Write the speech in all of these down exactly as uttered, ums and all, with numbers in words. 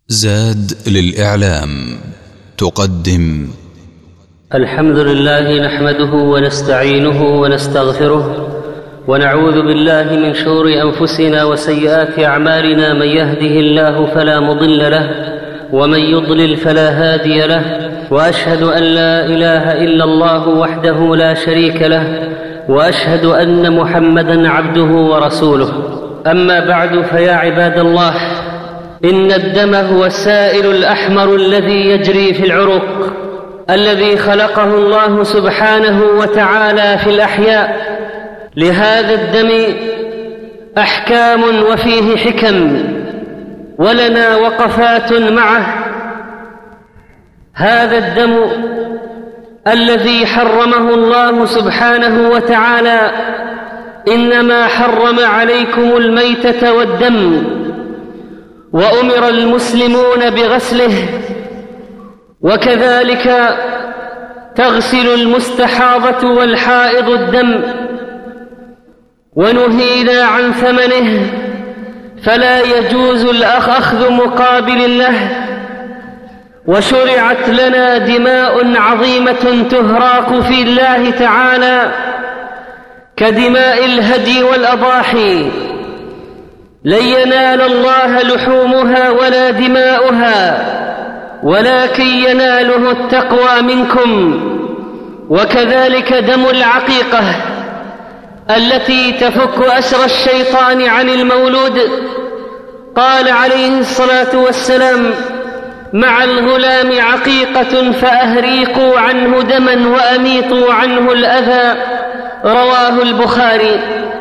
زاد للإعلام تقدم الحمد لله نحمده ونستعينه ونستغفره ونعوذ بالله من شرور أنفسنا وسيئات أعمالنا. من يهده الله فلا مضل له ومن يضلل فلا هادي له، وأشهد أن لا إله إلا الله وحده لا شريك له، وأشهد أن محمدًا عبده ورسوله. أما بعد، فيا عباد الله، إن الدم هو السائل الأحمر الذي يجري في العروق، الذي خلقه الله سبحانه وتعالى في الأحياء. لهذا الدم أحكام وفيه حكم، ولنا وقفات معه. هذا الدم الذي حرمه الله سبحانه وتعالى، إنما حرم عليكم الميتة والدم، وأمر المسلمون بغسله، وكذلك تغسل المستحاضة والحائض الدم، ونهينا عن ثمنه، فلا يجوز الأخذ مقابل له. وشرعت لنا دماء عظيمة تهراق في الله تعالى كدماء الهدي والأضاحي، لن ينال الله لحومها ولا دماؤها، ولكن يناله التقوى منكم. وكذلك دم العقيقة التي تفك أسر الشيطان عن المولود. قال عليه الصلاة والسلام: مع الغلام عقيقة فأهريقوا عنه دما وأميطوا عنه الأذى، رواه البخاري.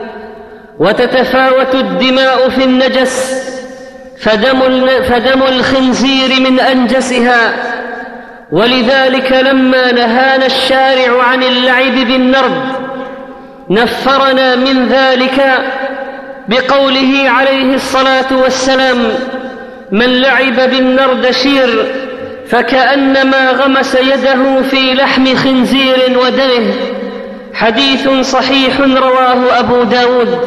وتتفاوت الدماء في النجس، فدم, فدم الخنزير من أنجسها، ولذلك لما نهانا الشارع عن اللعب بالنرد نفرنا من ذلك بقوله عليه الصلاة والسلام: من لعب بالنردشير فكأنما غمس يده في لحم خنزير ودمه. حديث صحيح رواه أبو داود.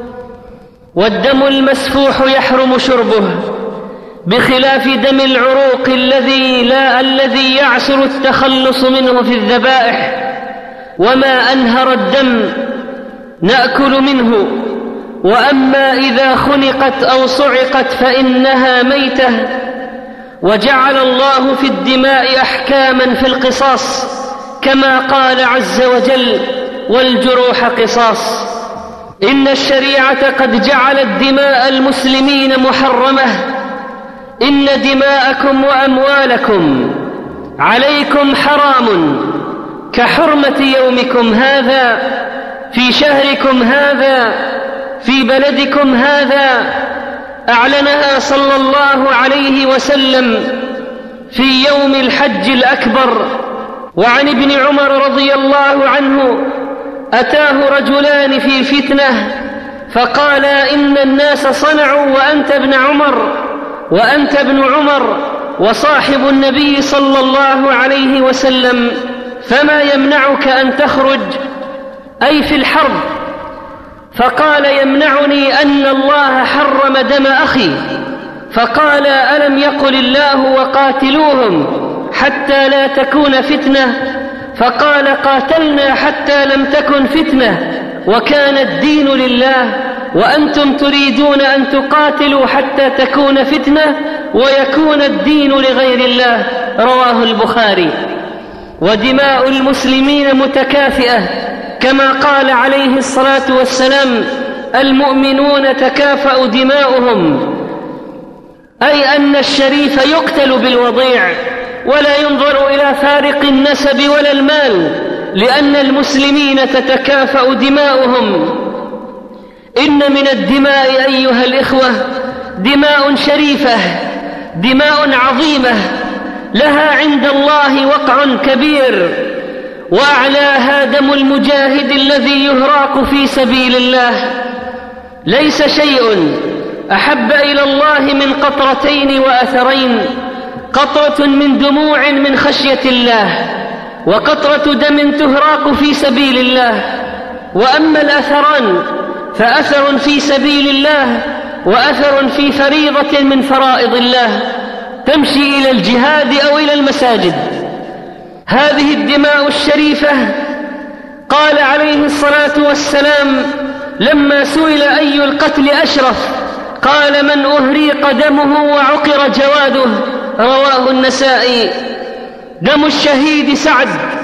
والدم المسفوح يحرم شربه، بخلاف دم العروق الذي لا الذي يعسر التخلص منه في الذبائح. وما أنهر الدم نأكل منه، وأما إذا خنقت أو صعقت فإنها ميتة. وجعل الله في الدماء أحكاما في القصاص، كما قال عز وجل: والجروح قصاص. إن الشريعة قد جعلت دماء المسلمين محرمة. إن دماءكم وأموالكم عليكم حرام كحرمة يومكم هذا في شهركم هذا في بلدكم هذا. أعلنها صلى الله عليه وسلم في يوم الحج الأكبر. وعن ابن عمر رضي الله عنه: أتاه رجلان في فتنة فقالا: إن الناس صنعوا وأنت ابن عمر وأنت ابن عمر وصاحب النبي صلى الله عليه وسلم، فما يمنعك أن تخرج، أي في الحرب؟ فقال: يمنعني أن الله حرم دم أخي. فقال: ألم يقل الله وقاتلوهم حتى لا تكون فتنة؟ فقال: قاتلنا حتى لم تكن فتنة وكان الدين لله، وأنتم تريدون أن تقاتلوا حتى تكون فتنة ويكون الدين لغير الله، رواه البخاري. ودماء المسلمين متكافئة، كما قال عليه الصلاة والسلام: المؤمنون تكافأ دماؤهم، أي أن الشريف يقتل بالوضيع، ولا ينظر إلى فارق النسب ولا المال، لأن المسلمين تتكافأ دماؤهم. إن من الدماء أيها الإخوة دماء شريفة، دماء عظيمة، لها عند الله وقع كبير، وأعلاها دم المجاهد الذي يهراق في سبيل الله. ليس شيء أحب إلى الله من قطرتين وأثرين: قطرة من دموع من خشية الله، وقطرة دم تهراق في سبيل الله. وأما الأثران فأثر في سبيل الله وأثر في فريضة من فرائض الله. تمشي إلى الجهاد أو إلى المساجد. هذه الدماء الشريفة قال عليه الصلاة والسلام لما سئل أي القتل أشرف قال من أهريق دمه وعقر جواده، رواه النسائي. دم الشهيد سعد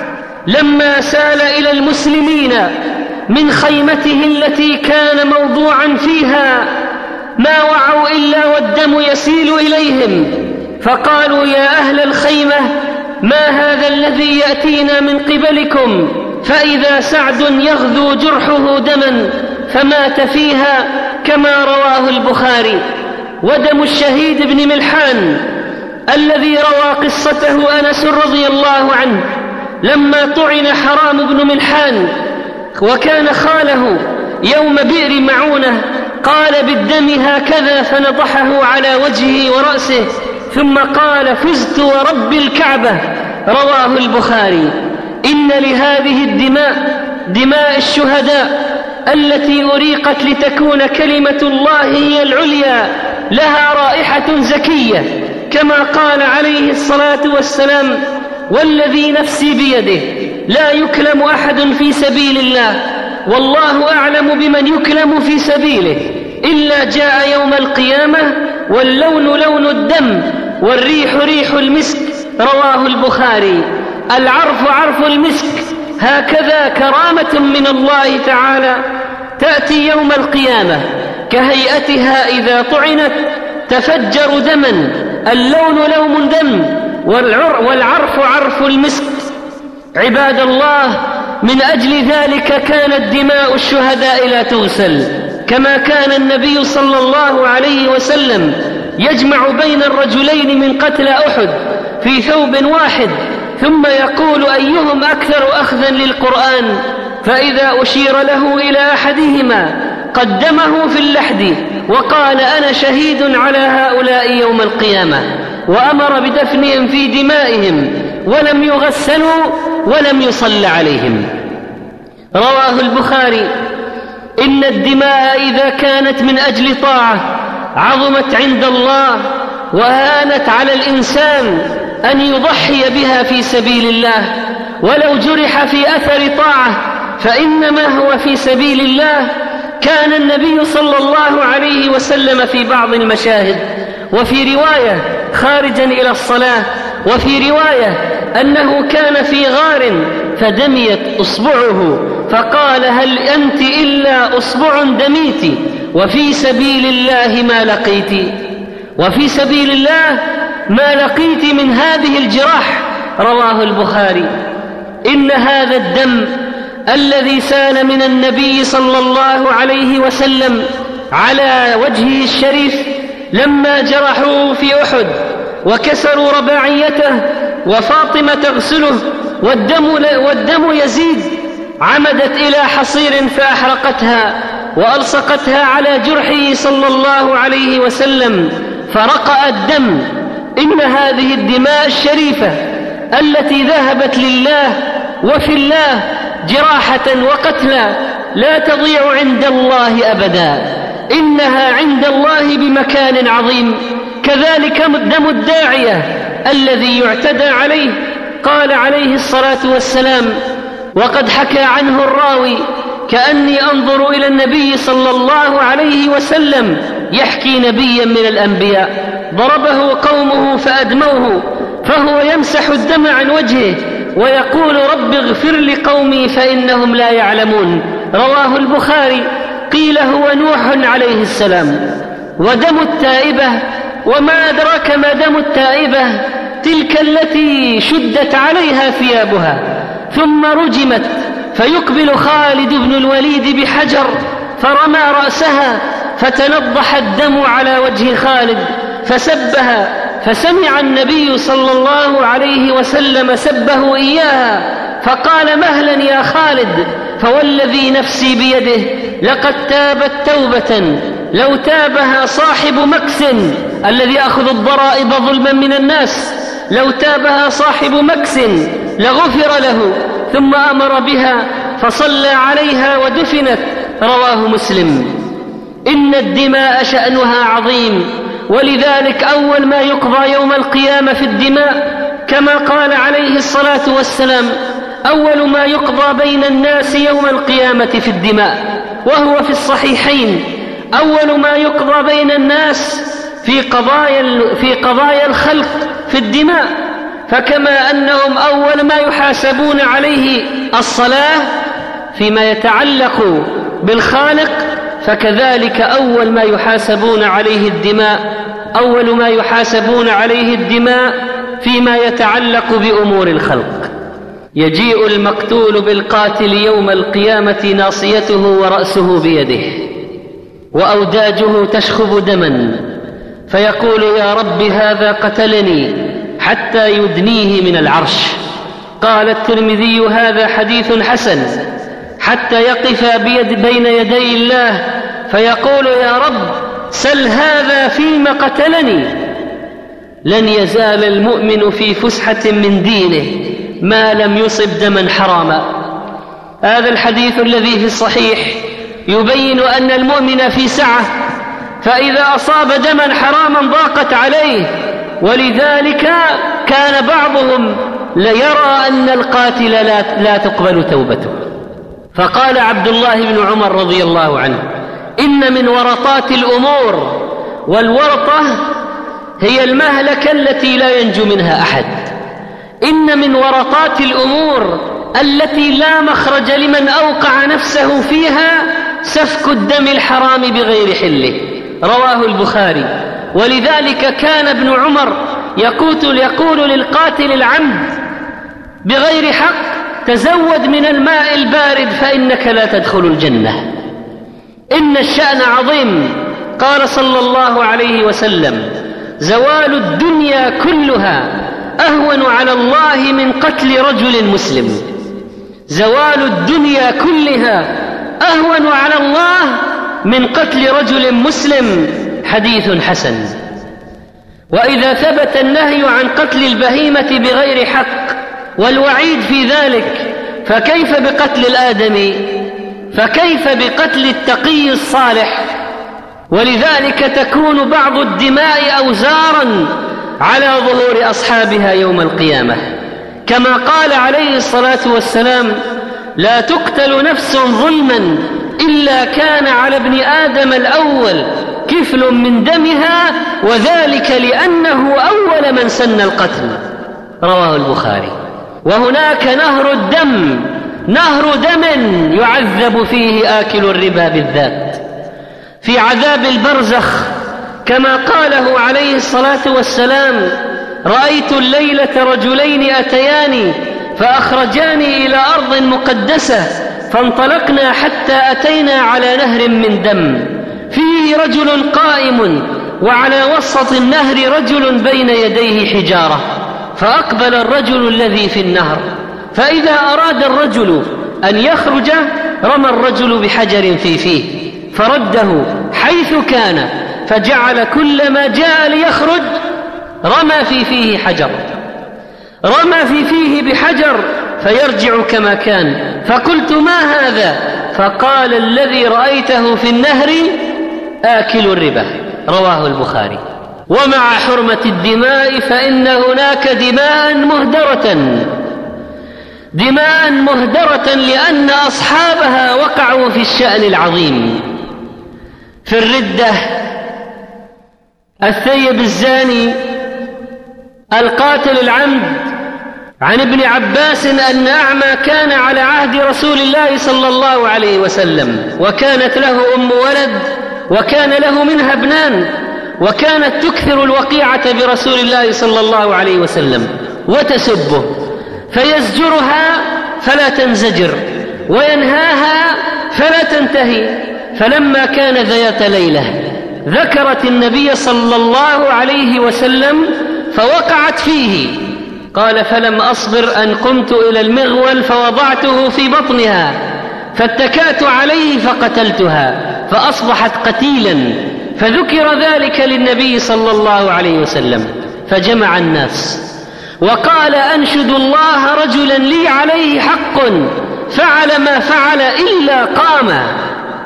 لما سال إلى المسلمين من خيمته التي كان موضوعا فيها ما وعوا إلا والدم يسيل إليهم، فقالوا يا أهل الخيمة ما هذا الذي يأتينا من قبلكم؟ فإذا سعد يغذو جرحه دما فمات فيها، كما رواه البخاري. ودم الشهيد بن ملحان الذي روى قصته أنس رضي الله عنه لما طعن حرام بن ملحان وكان خاله يوم بئر معونة، قال بالدم هكذا فنضحه على وجهه ورأسه ثم قال فزت ورب الكعبة، رواه البخاري. إن لهذه الدماء دماء الشهداء التي أريقت لتكون كلمة الله هي العليا لها رائحة زكية، كما قال عليه الصلاة والسلام والذي نفسي بيده لا يكلم أحد في سبيل الله والله أعلم بمن يكلم في سبيله إلا جاء يوم القيامة واللون لون الدم والريح ريح المسك، رواه البخاري. العرف عرف المسك، هكذا كرامة من الله تعالى تأتي يوم القيامة كهيئتها إذا طعنت تفجر دما، اللون لون دم والعرف عرف المسك. عباد الله، من أجل ذلك كانت دماء الشهداء لا تغسل، كما كان النبي صلى الله عليه وسلم يجمع بين الرجلين من قتل أحد في ثوب واحد ثم يقول أيهم أكثر أخذا للقرآن، فإذا أشير له إلى أحدهما قدمه في اللحد وقال أنا شهيد على هؤلاء يوم القيامة، وأمر بدفنهم في دمائهم ولم يغسلوا ولم يصل عليهم. رواه البخاري. إن الدماء إذا كانت من أجل طاعة عظمت عند الله وهانت على الإنسان أن يضحي بها في سبيل الله، ولو جرح في أثر طاعة فإنما هو في سبيل الله. كان النبي صلى الله عليه وسلم في بعض المشاهد وفي رواية خارجا إلى الصلاة، وفي رواية أنه كان في غار فدميت أصبعه فقال هل أنت إلا أصبع دميت وفي سبيل الله ما لقيت، وفي سبيل الله ما لقيت من هذه الجراح، رواه البخاري. إن هذا الدم الذي سال من النبي صلى الله عليه وسلم على وجهه الشريف لما جرحوه في أحد وكسروا رباعيته وفاطمة تغسله والدم, والدم يزيد، عمدت إلى حصير فأحرقتها وألصقتها على جرحه صلى الله عليه وسلم فرقأ الدم. إن هذه الدماء الشريفة التي ذهبت لله وفي الله جراحة وقتلا لا تضيع عند الله أبدا، إنها عند الله بمكان عظيم. كذلك دم الداعية الذي يعتدى عليه، قال عليه الصلاة والسلام وقد حكى عنه الراوي كأني أنظر إلى النبي صلى الله عليه وسلم يحكي نبيا من الأنبياء ضربه قومه فأدموه فهو يمسح الدم عن وجهه ويقول رب اغفر لقومي فإنهم لا يعلمون، رواه البخاري. قيل هو نوح عليه السلام. ودم التائبة، وما أدراك ما دم التائبة، تلك التي شدت عليها ثيابها ثم رجمت فيقبل خالد بن الوليد بحجر فرمى رأسها فتنضح الدم على وجه خالد فسبها، فسمع النبي صلى الله عليه وسلم سبه إياها فقال مهلا يا خالد، فوالذي نفسي بيده لقد تابت توبة لو تابها صاحب مكس الذي يأخذ الضرائب ظلما من الناس، لو تابها صاحب مكس لغفر له، ثم أمر بها فصلى عليها ودفنت، رواه مسلم. إن الدماء شأنها عظيم، ولذلك أول ما يقضى يوم القيامة في الدماء كما قال عليه الصلاة والسلام: أول ما يقضى بين الناس يوم القيامة في الدماء، وهو في الصحيحين: أول ما يقضى بين الناس في قضايا, في قضايا الخلق في الدماء. فكما أنهم أول ما يحاسبون عليه الصلاة فيما يتعلق بالخالق، فكذلك أول ما يحاسبون عليه الدماء أول ما يحاسبون عليه الدماء فيما يتعلق بأمور الخلق. يجيء المقتول بالقاتل يوم القيامة ناصيته ورأسه بيده وأوداجه تشخب دما، فيقول: يا رب هذا قتلني، حتى يدنيه من العرش. قال الترمذي: هذا حديث حسن. حتى يقف بيد بين يدي الله فيقول: يا رب سل هذا فيما قتلني. لن يزال المؤمن في فسحة من دينه ما لم يصب دما حراما. هذا الحديث الذي في الصحيح يبين أن المؤمن في سعة، فإذا أصاب دما حراما ضاقت عليه، ولذلك كان بعضهم ليرى أن القاتل لا, لا تقبل توبته. فقال عبد الله بن عمر رضي الله عنه: إن من ورطات الأمور، والورطة هي المهلكة التي لا ينجو منها أحد، إن من ورطات الأمور التي لا مخرج لمن أوقع نفسه فيها سفك الدم الحرام بغير حله. رواه البخاري. ولذلك كان ابن عمر يقول, يقول للقاتل العمد بغير حق: تزود من الماء البارد فإنك لا تدخل الجنة. إن الشأن عظيم. قال صلى الله عليه وسلم: زوال الدنيا كلها أهون على الله من قتل رجل مسلم. زوال الدنيا كلها أهون على الله من قتل رجل مسلم. حديث حسن. وإذا ثبت النهي عن قتل البهيمة بغير حق والوعيد في ذلك، فكيف بقتل الآدمي؟ فكيف بقتل التقي الصالح؟ ولذلك تكون بعض الدماء أوزارا على ظهور أصحابها يوم القيامة، كما قال عليه الصلاة والسلام: لا تقتل نفس ظلما إلا كان على ابن آدم الأول كفل من دمها، وذلك لأنه أول من سن القتل. رواه البخاري. وهناك نهر الدم، نهر دم يعذب فيه آكل الربا بالذات في عذاب البرزخ، كما قاله عليه الصلاة والسلام: رأيت الليلة رجلين أتياني فأخرجاني إلى أرض مقدسة، فانطلقنا حتى أتينا على نهر من دم فيه رجل قائم، وعلى وسط النهر رجل بين يديه حجارة، فأقبل الرجل الذي في النهر، فإذا أراد الرجل أن يخرج رمى الرجل بحجر في فيه فرده حيث كان، فجعل كلما جاء ليخرج رمى في فيه حجر، رمى في فيه بحجر فيرجع كما كان. فقلت: ما هذا؟ فقال: الذي رأيته في النهر آكل الربا. رواه البخاري. ومع حرمة الدماء فإن هناك دماء مهدرة، دماء مهدرة لأن أصحابها وقعوا في الشأن العظيم، في الردة، الثيب الزاني، القاتل العمد. عن ابن عباس أن أعمى كان على عهد رسول الله صلى الله عليه وسلم، وكانت له أم ولد، وكان له منها ابنان، وكانت تكثر الوقيعة برسول الله صلى الله عليه وسلم وتسبه، فيزجرها فلا تنزجر وينهاها فلا تنتهي. فلما كان ذات ليلة ذكرت النبي صلى الله عليه وسلم فوقعت فيه. قال: فلم أصبر أن قمت إلى المغول فوضعته في بطنها فاتكأت عليه فقتلتها فأصبحت قتيلا. فذكر ذلك للنبي صلى الله عليه وسلم فجمع الناس وقال: أنشد الله رجلا لي عليه حق فعل ما فعل إلا قام.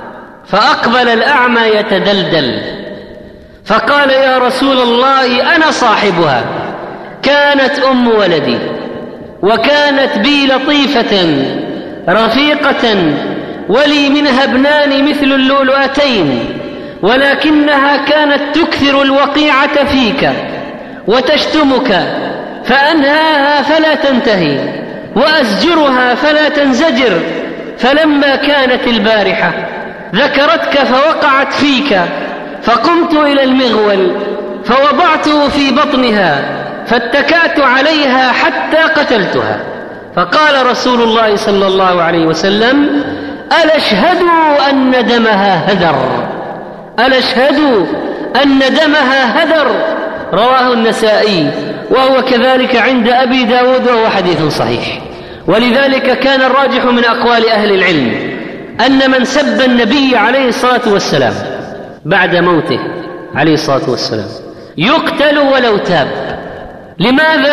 فأقبل الأعمى يتدلدل فقال: يا رسول الله أنا صاحبها، كانت أم ولدي وكانت بي لطيفة رفيقة ولي منها ابنان مثل اللؤلؤتين، ولكنها كانت تكثر الوقيعة فيك وتشتمك فأنهاها فلا تنتهي وأزجرها فلا تنزجر، فلما كانت البارحة ذكرتك فوقعت فيك، فقمت إلى المغول فوضعته في بطنها فاتكأت عليها حتى قتلتها. فقال رسول الله صلى الله عليه وسلم: ألا اشهدوا أن دمها هدر، ألا اشهدوا أن دمها هدر. رواه النسائي وهو كذلك عند أبي داود وهو حديث صحيح. ولذلك كان الراجح من أقوال أهل العلم أن من سب النبي عليه الصلاة والسلام بعد موته عليه الصلاة والسلام يقتل ولو تاب. لماذا؟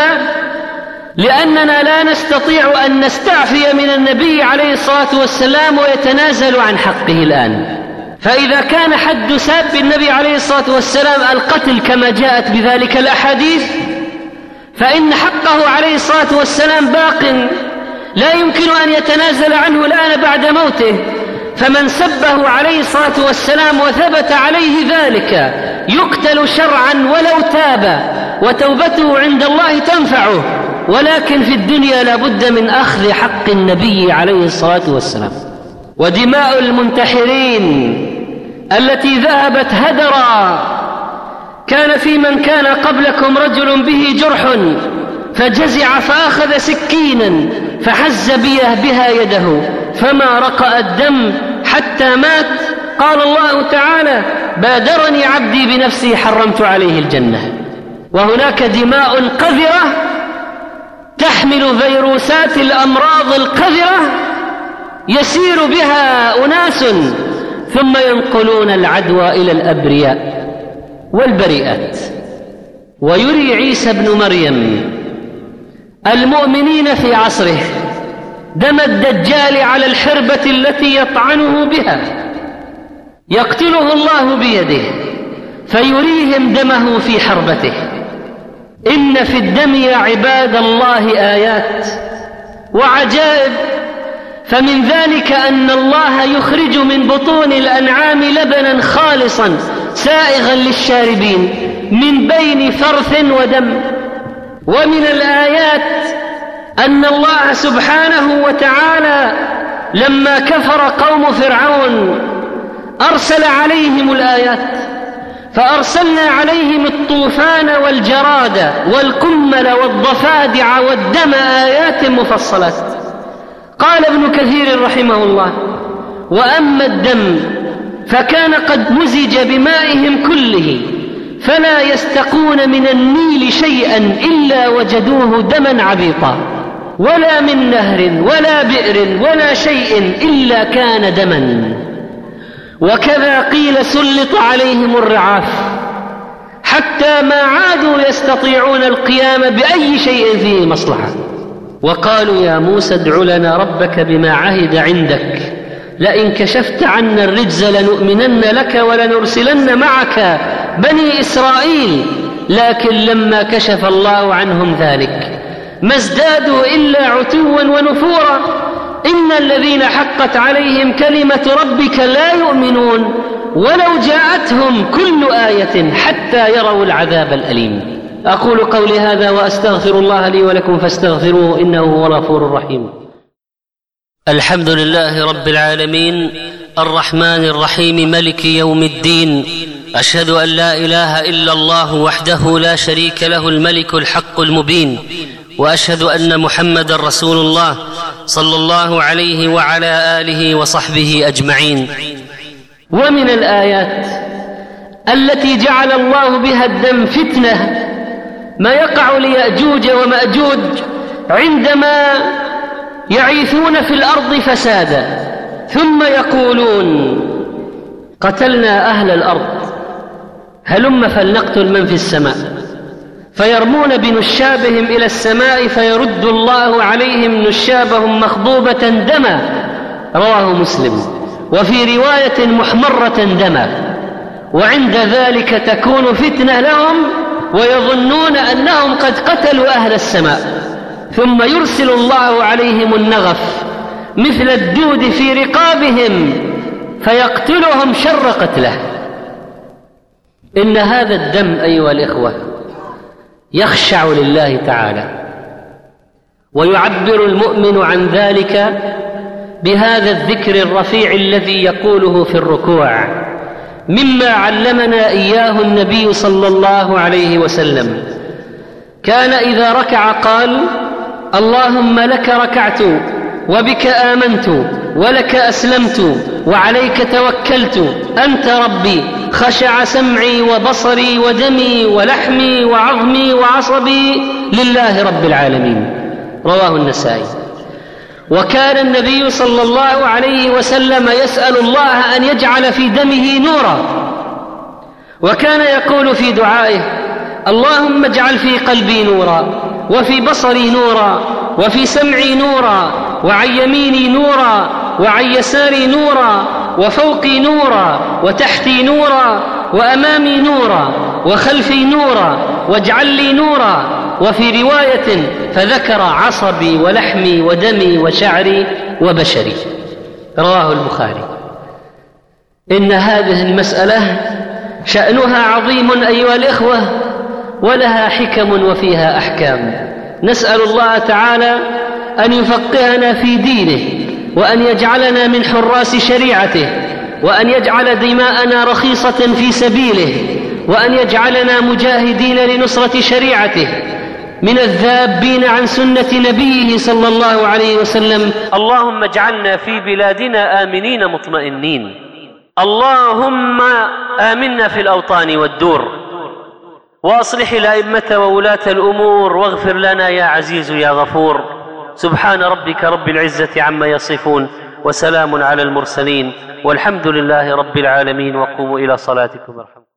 لأننا لا نستطيع أن نستعفي من النبي عليه الصلاة والسلام ويتنازل عن حقه الآن. فإذا كان حد ساب النبي عليه الصلاة والسلام القتل كما جاءت بذلك الأحاديث، فإن حقه عليه الصلاة والسلام باق لا يمكن أن يتنازل عنه الآن بعد موته. فمن سبه عليه الصلاة والسلام وثبت عليه ذلك يقتل شرعا ولو تاب، وتوبته عند الله تنفعه، ولكن في الدنيا لا بد من أخذ حق النبي عليه الصلاة والسلام. ودماء المنتحرين التي ذهبت هدرا، كان في من كان قبلكم رجل به جرح فجزع فأخذ سكينا فحز بها يده فما رقأ الدم حتى مات. قال الله تعالى: بادرني عبدي بنفسه حرمت عليه الجنة. وهناك دماء قذرة تحمل فيروسات الأمراض القذرة يسير بها أناس ثم ينقلون العدوى إلى الأبرياء والبريئات. ويري عيسى بن مريم المؤمنين في عصره دم الدجال على الحربة التي يطعنه بها، يقتله الله بيده فيريهم دمه في حربته. إن في الدم يا عباد الله آيات وعجائب، فمن ذلك أن الله يخرج من بطون الأنعام لبنا خالصا سائغا للشاربين من بين فرث ودم. ومن الآيات أن الله سبحانه وتعالى لما كفر قوم فرعون أرسل عليهم الآيات، فأرسلنا عليهم الطوفان والجراد والقمل والضفادع والدم آيات مفصلات. قال ابن كثير رحمه الله: وأما الدم فكان قد مزج بمائهم كله فلا يستقون من النيل شيئا إلا وجدوه دما عبيطا، ولا من نهر ولا بئر ولا شيء إلا كان دما. وكذا قيل سلط عليهم الرعاف حتى ما عادوا يستطيعون القيام بأي شيء فيه مصلحة. وقالوا: يا موسى ادع لنا ربك بما عهد عندك لئن كشفت عنا الرجز لنؤمنن لك ولنرسلن معك بني إسرائيل. لكن لما كشف الله عنهم ذلك ما ازدادوا إلا عتوا ونفورا. إن الذين حقت عليهم كلمة ربك لا يؤمنون ولو جاءتهم كل آية حتى يروا العذاب الأليم. أقول قولي هذا وأستغفر الله لي ولكم فاستغفروه إنه هو الغفور الرحيم. الحمد لله رب العالمين الرحمن الرحيم ملك يوم الدين. أشهد أن لا إله إلا الله وحده لا شريك له الملك الحق المبين، وأشهد أن محمد رسول الله صلى الله عليه وعلى آله وصحبه أجمعين. ومن الآيات التي جعل الله بها الدم فتنة ما يقع ليأجوج ومأجوج عندما يعيثون في الأرض فسادا ثم يقولون: قتلنا أهل الأرض هلم فلنقتل من في السماء، فيرمون بنشابهم إلى السماء فيرد الله عليهم نشابهم مخضوبة دما. رواه مسلم. وفي رواية محمرة دما، وعند ذلك تكون فتنة لهم ويظنون أنهم قد قتلوا أهل السماء، ثم يرسل الله عليهم النغف مثل الدود في رقابهم فيقتلهم شر قتله. إن هذا الدم أيها الإخوة يخشع لله تعالى، ويعبر المؤمن عن ذلك بهذا الذكر الرفيع الذي يقوله في الركوع، مما علمنا إياه النبي صلى الله عليه وسلم. كان إذا ركع قال: اللهم لك ركعت وبك آمنت ولك أسلمت وعليك توكلت أنت ربي، خشع سمعي وبصري ودمي ولحمي وعظمي وعصبي لله رب العالمين. رواه النسائي. وكان النبي صلى الله عليه وسلم يسأل الله أن يجعل في دمه نورا، وكان يقول في دعائه: اللهم اجعل في قلبي نورا، وفي بصري نورا، وفي سمعي نورا، وعن يميني نورا، وعن يساري نورا، وفوقي نورا، وتحتي نورا، وأمامي نورا، وخلفي نورا، واجعل لي نورا. وفي رواية فذكر عصبي ولحمي ودمي وشعري وبشري. رواه البخاري. إن هذه المسألة شأنها عظيم أيها الإخوة، ولها حكم وفيها أحكام. نسأل الله تعالى أن يفقهنا في دينه، وأن يجعلنا من حراس شريعته، وأن يجعل دماءنا رخيصة في سبيله، وأن يجعلنا مجاهدين لنصرة شريعته، من الذابين عن سنة نبيه صلى الله عليه وسلم. اللهم اجعلنا في بلادنا آمنين مطمئنين. اللهم آمنا في الأوطان والدور، وأصلح الأئمة وولاة الأمور، واغفر لنا يا عزيز يا غفور. سبحان ربك رب العزة عما يصفون، وسلام على المرسلين، والحمد لله رب العالمين. وقوموا إلى صلاتكم.